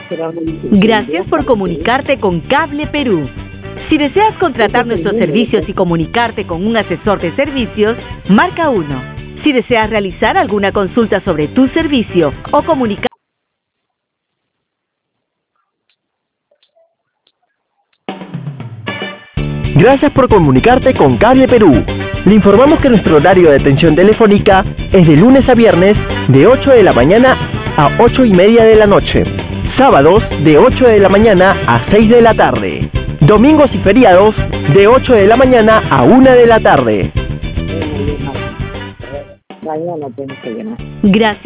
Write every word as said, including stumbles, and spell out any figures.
Gracias por comunicarte con Cable Perú. Si deseas contratar nuestros servicios y comunicarte con un asesor de servicios, marca uno. Si deseas realizar alguna consulta sobre tu servicio o comunicar... Gracias por comunicarte con Cable Perú. Le informamos que nuestro horario de atención telefónica es de lunes a viernes de ocho de la mañana a ocho y media de la noche. Sábados de ocho de la mañana a seis de la tarde. Domingos y feriados de ocho de la mañana a una de la tarde. Gracias.